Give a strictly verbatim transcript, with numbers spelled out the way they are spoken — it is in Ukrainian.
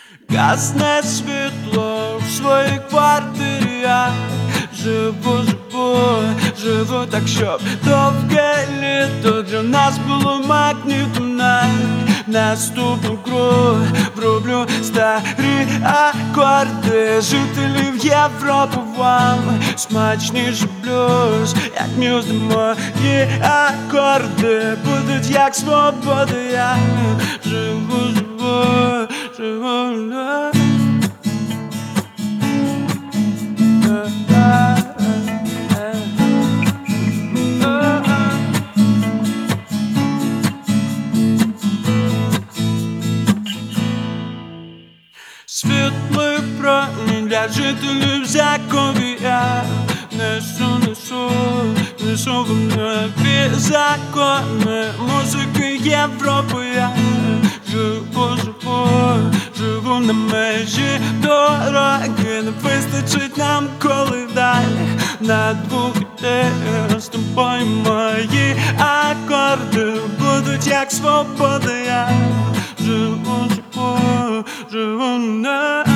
Гасне світло в своїй квартирі, я живу, живу, живу так, щоб довге літо для нас було магнітом. На наступну гру вроблю старі акорди жителів Європи. Вам смачніше блюз, як мюзли мої акорди будуть як свобода. Я живу, живу, живу. Світлий промінь для жителів Закові. Я несу, несу, несу в нові закони музики Європи. Я живу, живу, живу на межі дороги. Не вистачить нам, коли далі на двох ідеях з тобою мої акорди будуть як свобода. Я живу, живу, живу на